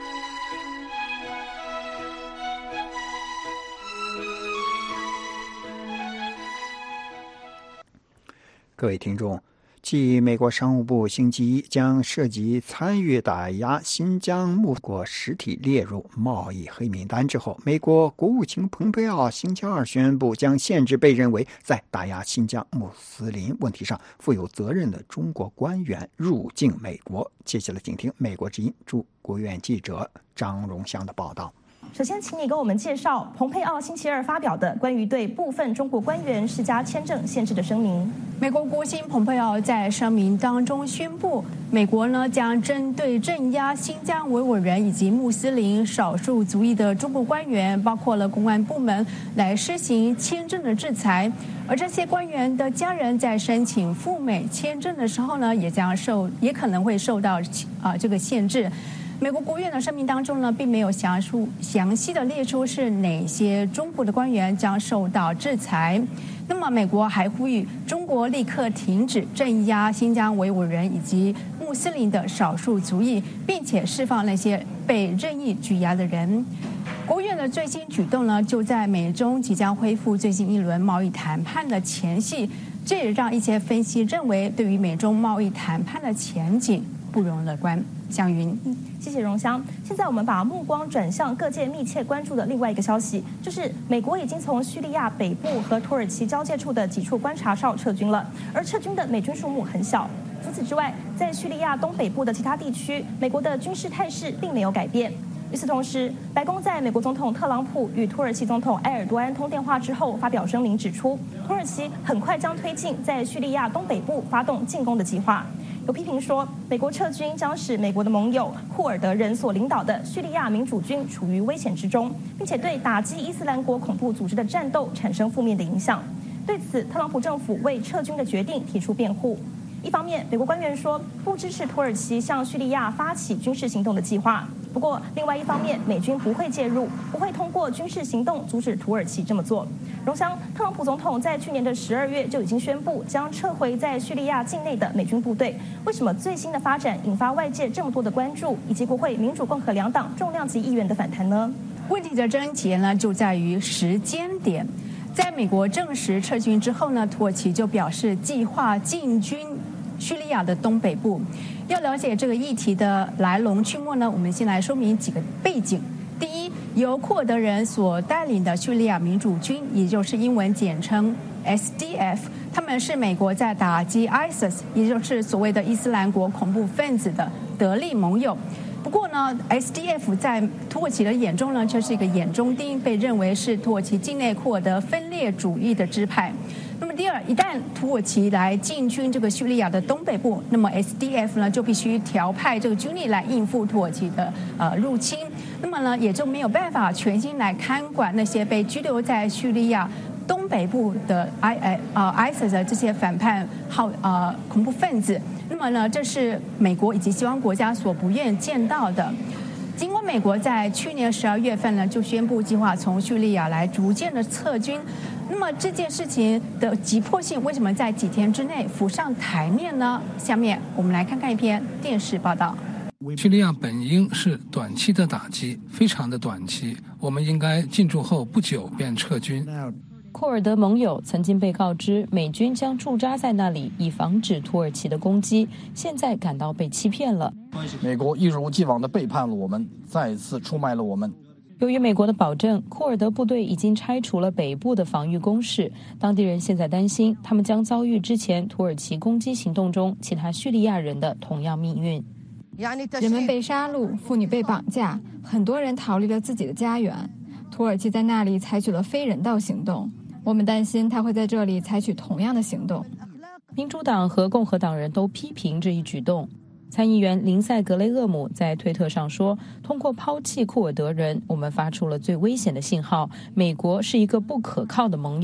各位听众，继美国商务部星期一将涉及参与打压新疆穆国实体列入贸易黑名单之后，美国国务卿蓬佩奥星期二宣布将限制被认为在打压新疆穆斯林问题上负有责任的中国官员入境美国。接下来请听美国之音驻国务院记者张荣祥的报道。 首先，请你给我们介绍蓬佩奥星期二发表的关于对部分中国官员施加签证限制的声明。 美国国务卿蓬佩奥在声明当中宣布，美国呢将针对镇压新疆维吾尔人以及穆斯林少数族裔的中国官员，包括了公安部门，来施行签证的制裁。而这些官员的家人在申请赴美签证的时候呢，也将受也可能会受到啊、呃、这个限制。美国国务院的声明当中呢，并没有详述详细的列出是哪些中国的官员将受到制裁。那么，美国还呼吁中国立刻停止镇压新疆维吾尔人以及穆斯林的少数族裔，并且释放那些被任意拘押的人。国务院的最新举动呢，就在美中即将恢复最新一轮贸易谈判的前夕，这也让一些分析认为，对于美中贸易谈判的前景不容乐观。向云， 谢谢荣香。现在我们把目光转向各界密切关注的另外一个消息，就是美国已经从叙利亚北部和土耳其交界处的几处观察哨撤军了，而撤军的美军数目很小。除此之外，在叙利亚东北部的其他地区，美国的军事态势并没有改变。与此同时，白宫在美国总统特朗普与土耳其总统埃尔多安通电话之后，发表声明指出，土耳其很快将推进在叙利亚东北部发动进攻的计划。有批评说，美国撤军将使美国的盟友库尔德人所领导的叙利亚民主军处于危险之中，并且对打击伊斯兰国恐怖组织的战斗产生负面的影响。对此，特朗普政府为撤军的决定提出辩护。一方面，美国官员说不支持土耳其向叙利亚发起军事行动的计划。不过，另外一方面，美军不会介入，不会通过军事行动阻止土耳其这么做。荣香，特朗普总统在去年的十二月就已经宣布将撤回在叙利亚境内的美军部队。为什么最新的发展引发外界这么多的关注，以及国会民主共和两党重量级议员的反弹呢？ 问题的症结呢，就在于时间点。在美国证实撤军之后呢，土耳其就表示计划进军叙利亚的东北部。要了解这个议题的来龙去脉呢，我们先来说明几个背景。第一，由库尔德人所带领的叙利亚民主军，也就是英文简称 S D F， 他们是美国在打击 ISIS， 也就是所谓的伊斯兰国恐怖分子的得力盟友。不过呢 ，S D F 在土耳其的眼中呢，却是一个眼中钉，被认为是土耳其境内库尔德分裂主义的支派。那么第二，一旦土耳其来进军这个叙利亚的东北部，那么 S D F 呢就必须调派这个军力来应付土耳其的呃入侵，那么呢也就没有办法全心来看管那些被拘留在叙利亚东北部的 I 呃呃 ISIS 的这些反叛好呃恐怖分子。那么呢，这是美国以及西方国家所不愿见到的。尽管美国在去年十二月份呢就宣布计划从叙利亚来逐渐的撤军，那么这件事情的急迫性为什么在几天之内浮上台面呢？下面我们来看看一篇电视报道。 叙利亚本应是短期的打击，非常的短期，我们应该进驻后不久便撤军。 库尔德盟友曾经被告知美军将驻扎在那里，以防止土耳其的攻击，现在感到被欺骗了。 美国一如既往地背叛了我们，再一次出卖了我们。 由于美国的保证，库尔德部队已经拆除了北部的防御工事，当地人现在担心他们将遭遇之前土耳其攻击行动中其他叙利亚人的同样命运。 人们被杀戮，妇女被绑架，很多人逃离了自己的家园。土耳其在那里采取了非人道行动，我们担心他会在这里采取同样的行动。 民主党和共和党人都批评这一举动。参议员林赛格雷厄姆在推特上说，通过抛弃库尔德人，我们发出了最危险的信号，美国是一个不可靠的盟友。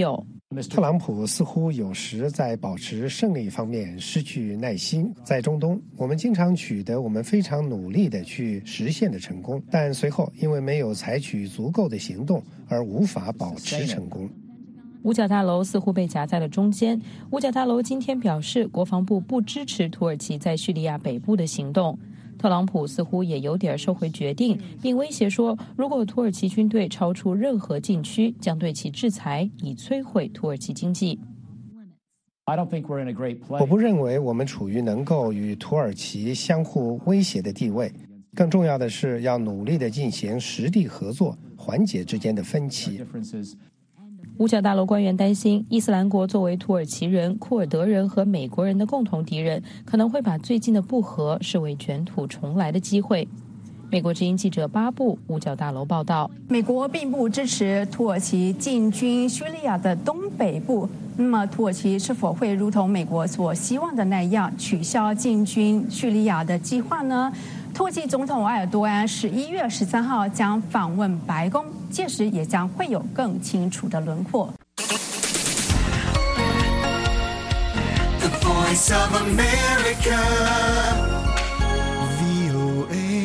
特朗普似乎有时在保持胜利方面失去耐心。在中东，我们经常取得我们非常努力的去实现的成功，但随后因为没有采取足够的行动而无法保持成功。 五角大楼似乎被夹在了中间。五角大楼今天表示，国防部不支持土耳其在叙利亚北部的行动。特朗普似乎也有点收回决定，并威胁说，如果土耳其军队超出任何禁区，将对其制裁，以摧毁土耳其经济。 我不认为我们处于能够与土耳其相互威胁的地位。更重要的是，要努力地进行实地合作，缓解之间的分歧。 五角大楼官员担心，伊斯兰国作为土耳其人、库尔德人和美国人的共同敌人，可能会把最近的不和视为卷土重来的机会。美国之音记者巴布五角大楼报道， 美国并不支持土耳其进军叙利亚的东北部。那么，土耳其是否会如同美国所希望的那样取消进军叙利亚的计划呢？土耳其总统埃尔多安十一月十三号将访问白宫，届时也将会有更清楚的轮廓。 The Voice of America, V O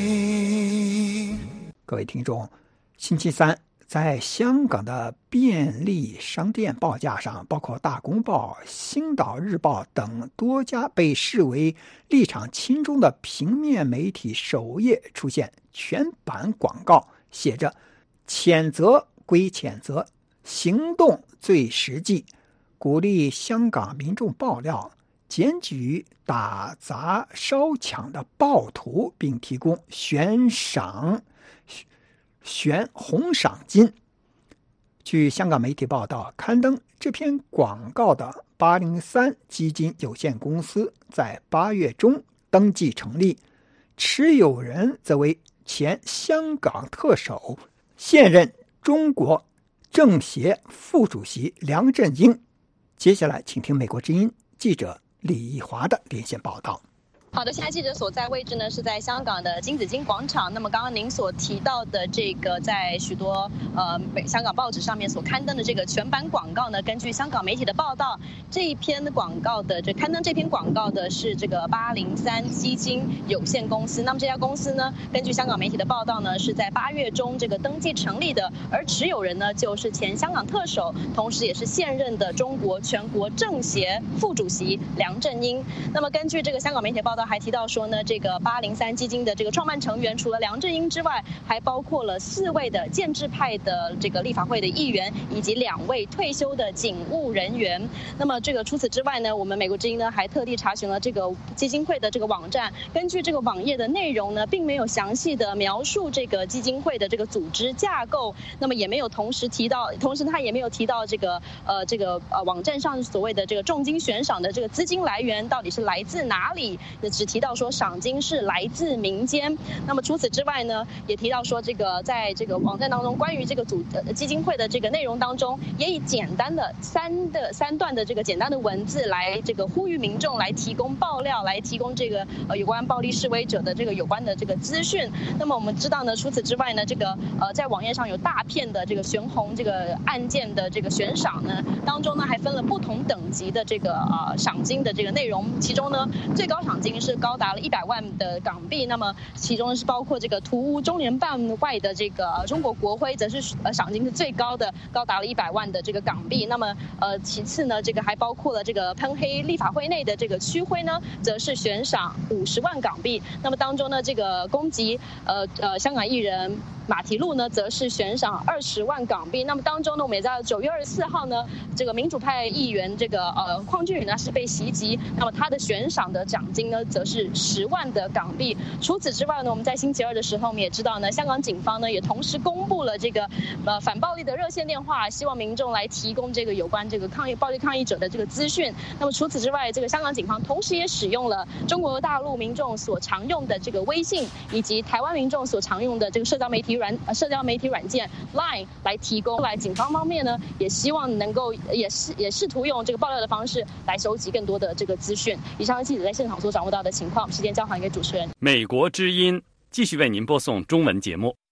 A。 各位听众，星期三在香港的便利商店报价上，包括大公报、星岛日报等多家被视为立场亲中的平面媒体首页出现全版广告，写着谴责归谴责，行动最实际，鼓励香港民众爆料，检举打砸烧抢的暴徒，并提供悬赏悬红赏金。据香港媒体报道，刊登这篇广告的八零三基金有限公司在八月中登记成立，持有人则为前香港特首、现任中国政协副主席梁振英。接下来请听美国之音记者李义华的连线报道。 好的，现在记者所在位置呢是在香港的金紫荆广场。那么刚刚您所提到的这个在许多呃香港报纸上面所刊登的这个全版广告呢，根据香港媒体的报道，这一篇广告的这刊登这篇广告的是这个八零三基金有限公司。那么这家公司呢，根据香港媒体的报道呢，是在八月中这个登记成立的，而持有人呢就是前香港特首，同时也是现任的中国全国政协副主席梁振英。那么根据这个香港媒体的报道，还提到说呢，这个八零三基金的这个创办成员，除了梁振英之外，还包括了四位的建制派的这个立法会的议员，以及两位退休的警务人员。那么这个除此之外呢，我们美国之音呢还特地查询了这个基金会的这个网站，根据这个网页的内容呢，并没有详细的描述这个基金会的这个组织架构，那么也没有同时提到，同时他也没有提到这个呃这个呃网站上所谓的这个重金悬赏的这个资金来源到底是来自哪里。只提到说赏金是来自民间。那么除此之外呢，也提到说这个在这个网站当中，关于这个组呃基金会的这个内容当中，也以简单的三的三段的这个简单的文字来这个呼吁民众来提供爆料，来提供这个呃有关暴力示威者的这个有关的这个资讯。那么我们知道呢，除此之外呢，这个呃在网页上有大片的这个悬红这个案件的这个悬赏呢，当中呢还分了不同等级的这个呃赏金的这个内容，其中呢最高赏金是高达了一百万的港币，那么其中是包括这个图污中联办外的这个中国国徽，则是呃赏金是最高的，高达了一百万的这个港币。那么呃其次呢，这个还包括了这个喷黑立法会内的这个区徽呢，则是悬赏五十万港币。那么当中呢，这个攻击呃呃香港艺人马蹄路呢，则是悬赏二十万港币。那么当中呢，我们也知道九月二十四号呢，这个民主派议员这个呃邝俊宇呢是被袭击，那么他的悬赏的奖金呢，则是十万的港币。除此之外呢，我们在星期二的时候，我们也知道呢，香港警方呢也同时公布了这个呃反暴力的热线电话，希望民众来提供这个有关这个抗议暴力抗议者的这个资讯。那么除此之外，这个香港警方同时也使用了中国大陆民众所常用的这个微信，以及台湾民众所常用的这个社交媒体软呃社交媒体软件 Line 来提供。来，警方方面呢，也希望能够也是也试图用这个爆料的方式来收集更多的这个资讯。以上是记者在现场所掌握到的情况，时间交还给主持人。 美国之音继续为您播送中文节目。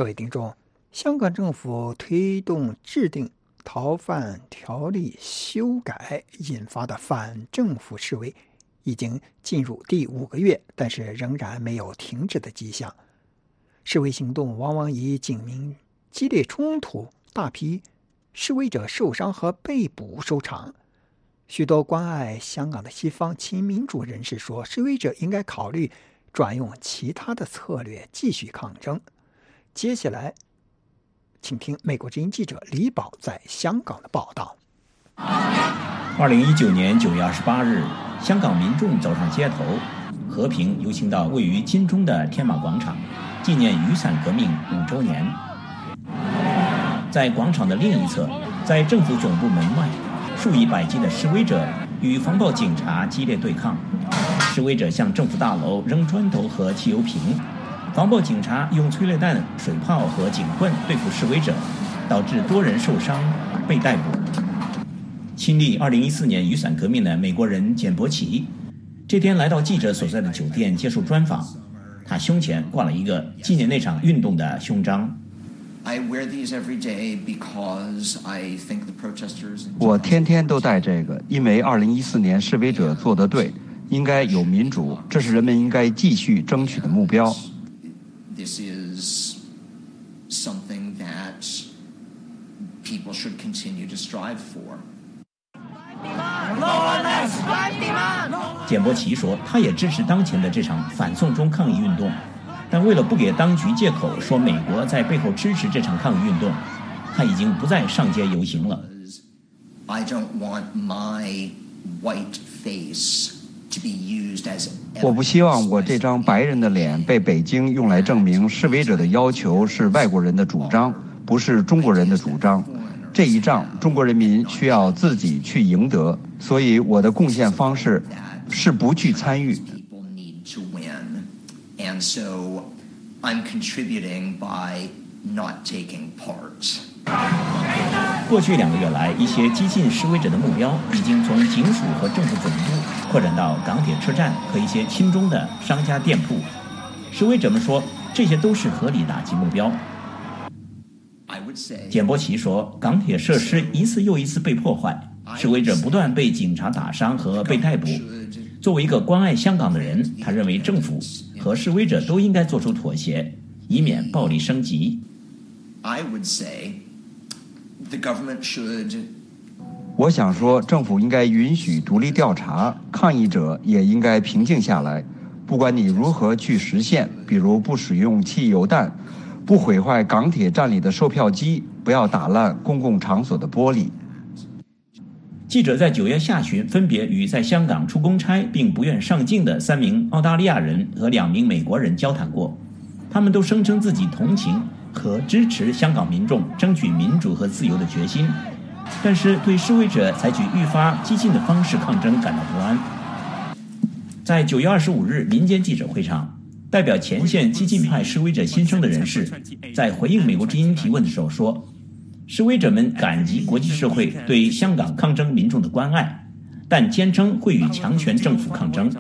各位听众，香港政府推动制定逃犯条例修改引发的反政府示威已经进入第五个月，但是仍然没有停止的迹象。示威行动往往以警民激烈冲突、大批示威者受伤和被捕收场。许多关爱香港的西方亲民主人士说，示威者应该考虑转用其他的策略继续抗争。接下来请听美国之音记者李宝在香港的报道。 二零一九年九月二十八日，香港民众走上街头，和平游行到位于金钟的天马广场，纪念雨伞革命五周年。在广场的另一侧，在政府总部门外，数以百计的示威者与防暴警察激烈对抗。示威者向政府大楼扔砖头和汽油瓶，防暴警察用催泪弹、水炮和警棍对付示威者，导致多人受伤被逮捕。亲历二零一四年雨伞革命的美国人简伯奇，这天来到记者所在的酒店接受专访，他胸前挂了一个纪念那场运动的胸章。 我天天都戴这个，因为二零一四年示威者做得对，应该有民主，这是人们应该继续争取的目标。 This is something that people should continue to strive for. 简伯奇说，他也支持当前的这场反送中抗议运动，但为了不给当局借口说美国在背后支持这场抗议运动，他已经不再上街游行了。 I don't want my white face to be used as 我不希望我这张白人的脸被北京用来证明示威者的要求是外国人的主张，不是中国人的主张。这一仗中国人民需要自己去赢得，所以我的贡献方式是不去参与。 And so I'm contributing by not taking part. 过去两个月来，一些激进示威者的目标已经从警署和政府总部扩展到港铁车站和一些亲中的商家店铺。示威者们说，这些都是合理打击目标。简伯奇说，港铁设施一次又一次被破坏，示威者不断被警察打伤和被逮捕。作为一个关爱香港的人，他认为政府和示威者都应该做出妥协，以免暴力升级。 I would say the government should. 我想说，政府应该允许独立调查，抗议者也应该平静下来。不管你如何去实现，比如不使用汽油弹，不毁坏港铁站里的售票机，不要打烂公共场所的玻璃。 记者在九月下旬分别与在香港出公差并不愿上境的三名澳大利亚人和两名美国人交谈过，他们都声称自己同情和支持香港民众争取民主和自由的决心，但是对示威者采取愈发激进的方式抗争感到不安。在九月二十五日民间记者会上，代表前线激进派示威者心声的人士在回应美国之音提问的时候说，示威者们感激国际社会对香港抗争民众的关爱，但坚称会与强权政府抗争。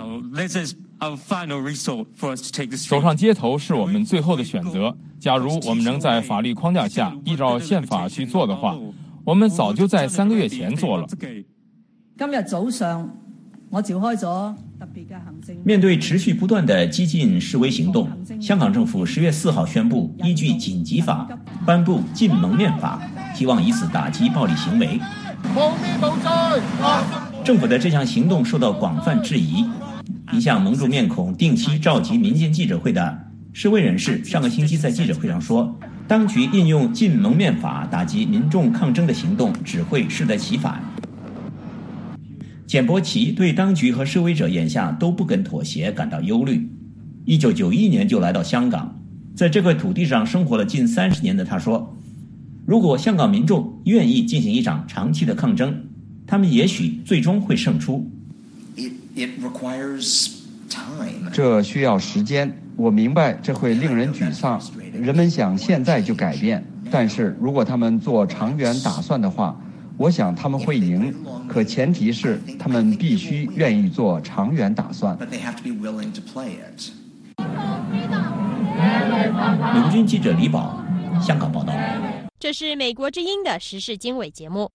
走上街头是我们最後的選擇。假如我們能在法律框架下依照憲法去做的話，我們早就在三個月前做了。 今日早上我召開咗特別嘅行政。 面對持續不斷的激進示威行動，香港政府十月四號宣布依據緊急法頒布禁蒙面法，希望以此打擊暴力行為。 蒙面無罪。 政府的這項行動受到廣泛質疑。一向蒙住面孔、定期召集民間記者會的示威人士上個星期在記者會上說，當局應用禁蒙面法打擊民眾抗爭的行動只會適得其反。簡伯奇對當局和示威者眼下都不肯妥協感到憂慮。一九九一年就來到香港，在這塊土地上生活了近三十年的他說，如果香港民眾願意進行一場長期的抗爭，他們也許最終會勝出。 It requires time. 這需要時間，我明白這會令人沮喪，人們想現在就改變，但是如果他們做長遠打算的話，我想他們會贏，可前提是他們必須願意做長遠打算。 But they have to be willing to play it. 美国军记者李宝香港报道。 这是美国之音的时事经纬节目。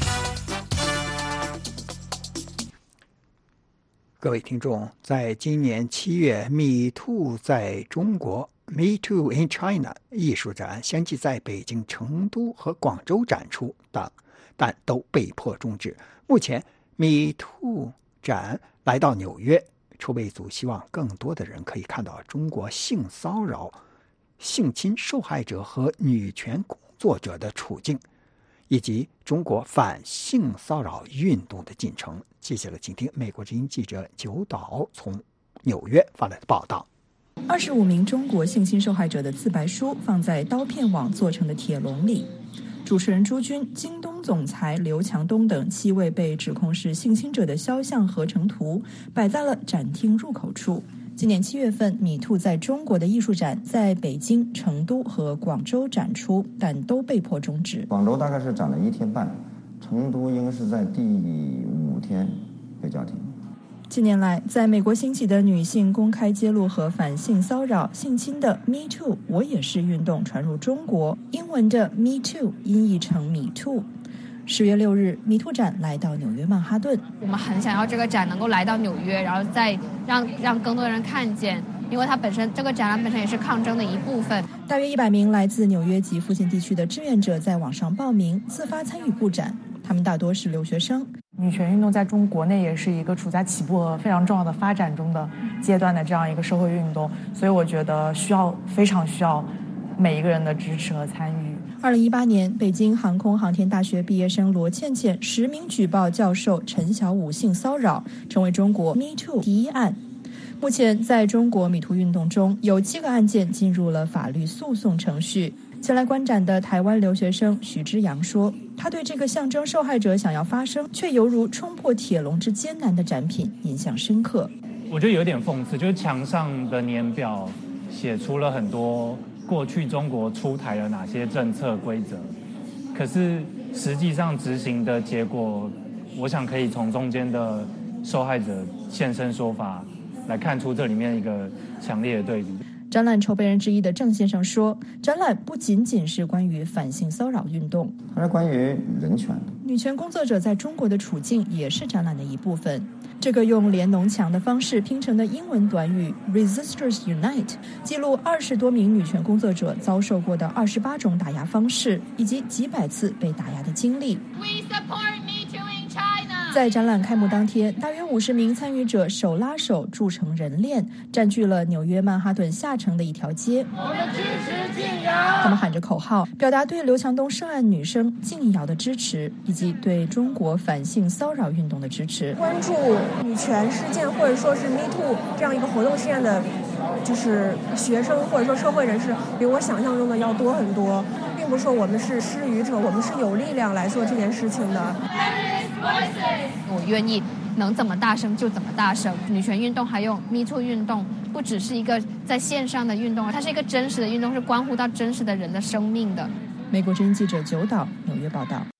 各位听众，在今年七月 Me Too 在中国 Me Too in China 艺术展相继在北京、成都和广州展出的，但都被迫终止。目前 Me Too 展来到纽约，筹备组希望更多的人可以看到中国性骚扰、性侵受害者和女权工作者的处境，以及中国反性骚扰运动的进程。接下来请听美国之音记者九岛从纽约发来的报道。 二十五名中国性侵受害者的自白书放在刀片网做成的铁笼里，主持人朱军、京东总裁刘强东等七位被指控是性侵者的肖像合成图摆在了展厅入口处。今年七月份，米兔在中国的艺术展在北京、成都和广州展出，但都被迫终止。 广州大概是展了一天半，成都应该是在第五天被叫停。 近年来，在美国兴起的女性公开揭露和反性骚扰、性侵的 Me Too 我也是运动传入中国，英文的 Me Too 音译成米兔。十月六日，米兔展来到纽约曼哈顿。 我们很想要这个展能够来到纽约，然后再让让更多人看见，因为它本身这个展览本身也是抗争的一部分。 大约一百名来自纽约及附近地区的志愿者在网上报名，自发参与布展。他们大多是留学生。 女权运动在中国内也是一个处在起步和非常重要的发展中的阶段的这样一个社会运动，所以我觉得需要非常需要每一个人的支持和参与。 二零一八年，北京航空航天大学毕业生罗倩倩实名举报教授陈小武性骚扰，成为中国 Me Too 第一案。目前，在中国米兔运动中，有七个案件进入了法律诉讼程序。前来观展的台湾留学生许之阳说，他对这个象征受害者想要发声，却犹如冲破铁笼之艰难的展品印象深刻。 我觉得有点讽刺，就是墙上的年表写出了很多过去中国出台了哪些政策规则，可是实际上执行的结果，我想可以从中间的受害者现身说法来看出这里面一个强烈的对比。 展览筹备人之一的郑先生说，展览不仅仅是关于反性骚扰运动， 它是关于人权的。 女权工作者在中国的处境也是展览的一部分。这个用连农墙的方式拼成的英文短语 Resistors Unite 记录二十多名女权工作者遭受过的二十八种打压方式，以及几百次被打压的经历。 We support Me Too in China。 在展览开幕当天，大约五十名参与者手拉手筑成人链，占据了纽约曼哈顿下城的一条街。 我们支持敬瑶。 他们喊着口号，表达对刘强东涉案女生敬瑶的支持，以及对中国反性骚扰运动的支持。 关注女权事件或者说是 Me Too 这样一个活动事件的，就是学生或者说社会人士，比我想象中的要多很多，并不是说我们是失语者，我们是有力量来做这件事情的。 我愿意能怎么大声就怎么大声。女权运动还有 Me Too 运动不只是一个在线上的运动，它是一个真实的运动，是关乎到真实的人的生命的。 美国之音记者九岛纽约报道。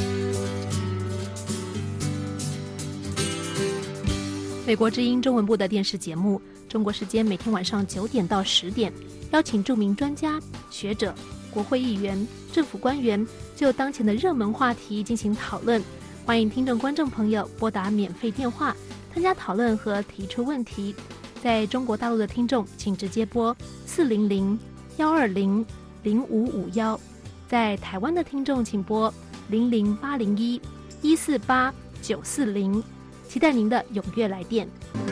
美国之音中文部的电视节目，中国时间每天晚上九点到十点，邀请著名专家、学者、国会议员、政府官员就当前的热门话题进行讨论。欢迎听众观众朋友拨打免费电话参加讨论和提出问题。在中国大陆的听众请直接拨四零零幺二零零五五幺，在台湾的听众请拨零零八零一一四八九四零，期待您的踊跃来电。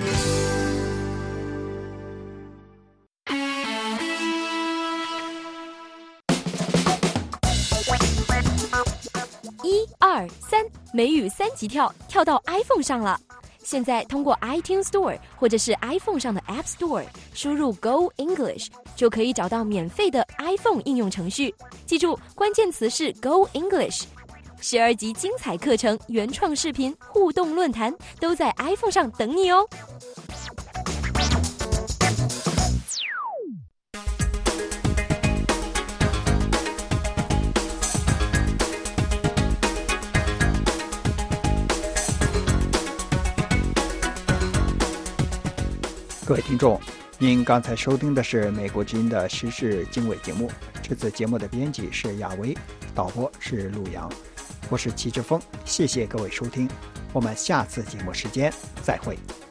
一二三，美语三级跳跳到 iPhone 上了。现在通过 iTunes Store 或者是 iPhone 上的 App Store 输入 Go English 就可以找到免费的 iPhone 应用程序。记住，关键词是 Go English。十二集精彩课程、原创视频、互动论坛都在 iPhone 上等你哦。 各位听众，您刚才收听的是美国之音的时事经纬节目。 这次节目的编辑是亚维，导播是陆阳，我是齐志峰，谢谢各位收听，我们下次节目时间再会。